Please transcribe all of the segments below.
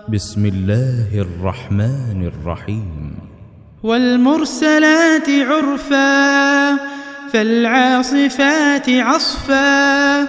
بسم الله الرحمن الرحيم. والمرسلات عرفا فالعاصفات عصفا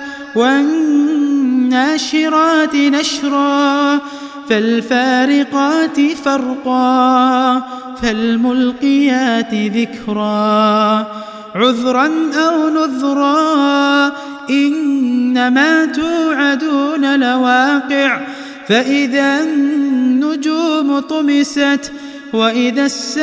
والناشرات نشرا فالفارقات فرقا فالملقيات ذكرا عذرا أو نذرا إنما توعدون لواقع فإذا النجوم طمست وإذا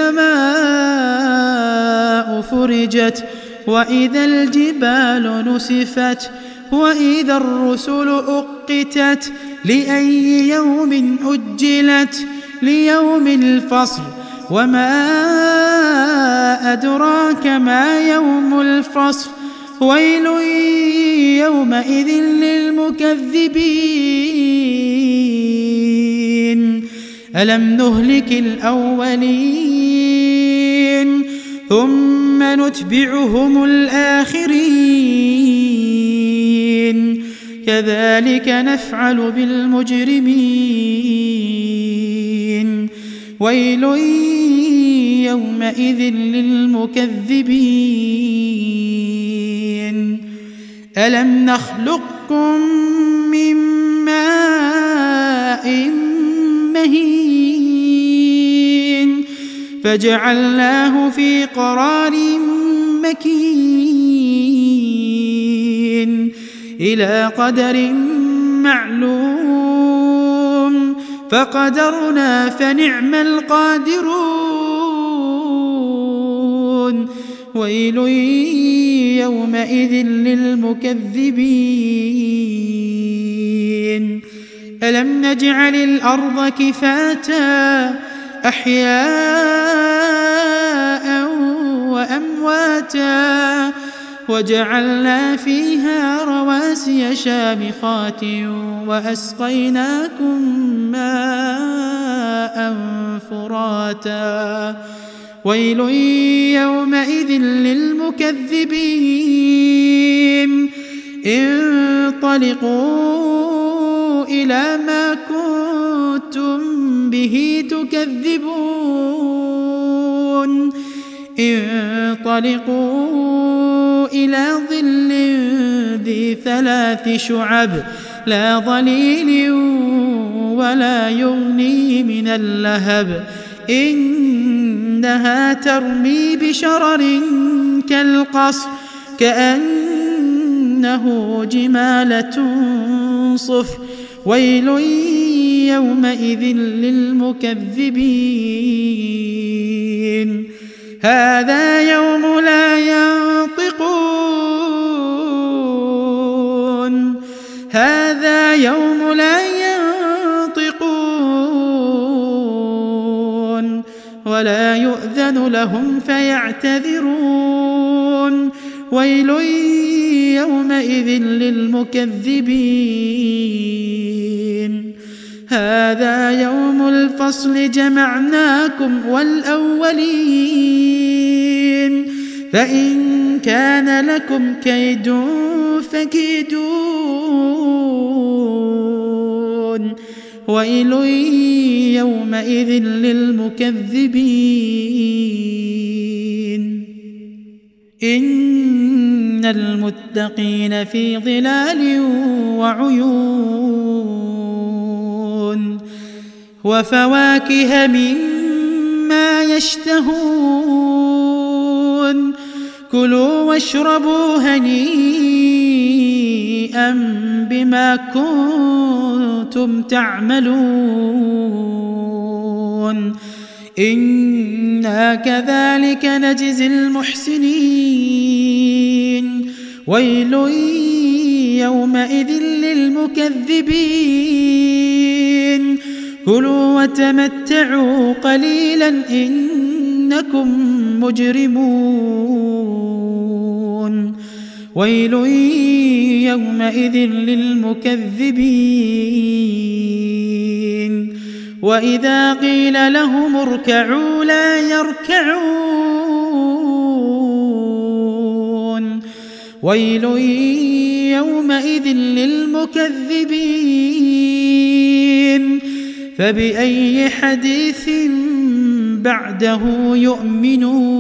السماء فرجت وإذا الجبال نسفت وإذا الرسل أقتت لأي يوم أجلت ليوم الفصل وما أدراك ما يوم الفصل ويل يومئذ للمكذبين ألم نهلك الأولين ثم نتبعهم الآخرين كذلك نفعل بالمجرمين ويل يومئذ للمكذبين ألم نخلقكم من ماء مهين فجعلناه في قرار مكين إلى قدر معلوم فقدرنا فنعم القادرون ويل يومئذ للمكذبين ألم نجعل الأرض كفاتا أحياء وأمواتا وجعلنا فيها رواسي شامخات وأسقيناكم ماء فراتا ويل يومئذ للمكذبين انطلقوا إلى ما كنتم به تكذبون انطلقوا إلى ظل ذي 3 شعب لا ظليل ولا يغني من اللهب إنها ترمي بشرر كالقصر كأنه جمالة صفر ويل يومئذ للمكذبين هذا يوم لا ينطقون هذا يوم لا ينطقون ولا يؤذن لهم فيعتذرون ويل يومئذ للمكذبين هذا يوم الفصل جمعناكم والأولين فإن كان لكم كيد فكيدون ويل يومئذ للمكذبين إن المتقين في ظلال وعيون وفواكه مما يشتهون كلوا واشربوا هنيئا بما كنتم تعملون إنا كذلك نجزي المحسنين ويل يومئذ للمكذبين كلوا وتمتعوا قليلا إنكم مجرمون ويل يومئذ للمكذبين وإذا قيل لهم اركعوا لا يركعون ويل يومئذ للمكذبين فبأي حديث بعده يؤمنون